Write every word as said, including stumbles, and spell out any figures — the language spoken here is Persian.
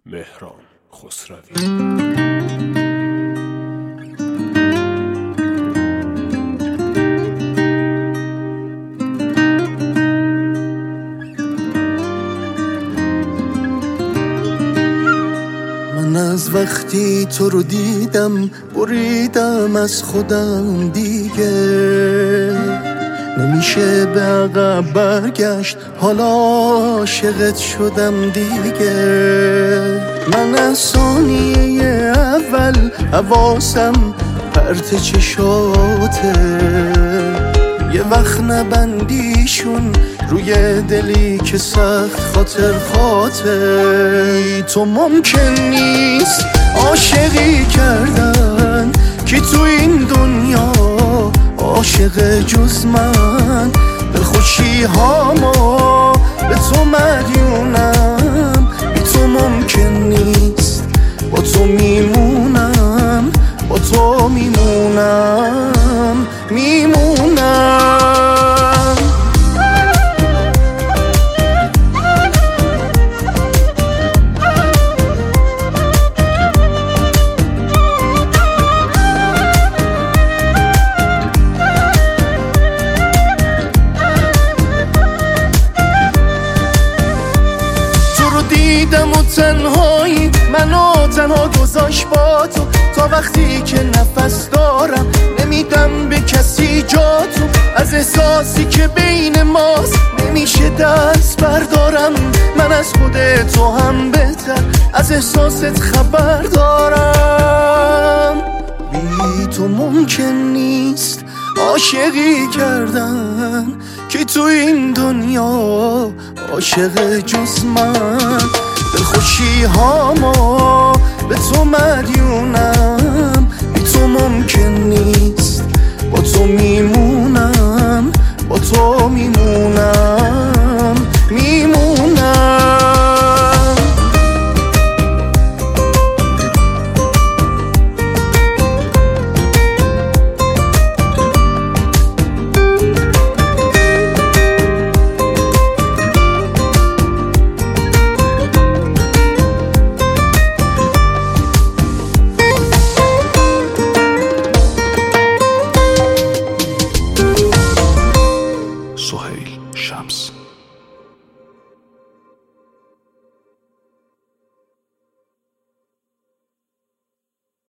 مهران خسروی. من از وقتی تو رو دیدم بریدم از خودم دیگه، نمیشه به عقب برگشت، حالا عاشقت شدم دیگه. من از ثانیه اول حواسم پرت چشاته، یه وقت نبندیشون روی دلی که سخت خاطر خاطر. تو ممکن نیست عاشقی کردن که تو این دنیا عاشق جز من، به خوشی هامو به تو مدیونم، بی تو ممکن نیست، با تو میمونم، با تو میمونم میمونم. دیدم و تنهایی منو تنها گذاشت با تو، تا وقتی که نفس دارم نمیدم به کسی جا تو. از احساسی که بین ماست نمیشه دست بردارم، من از خود تو هم بهتر از احساست خبر دارم. بی تو ممکن نیست عاشقی کردن که تو این دنیا عاشق جز من، دل خوشی هامو به تو مدیونم، بی تو ممکن نیست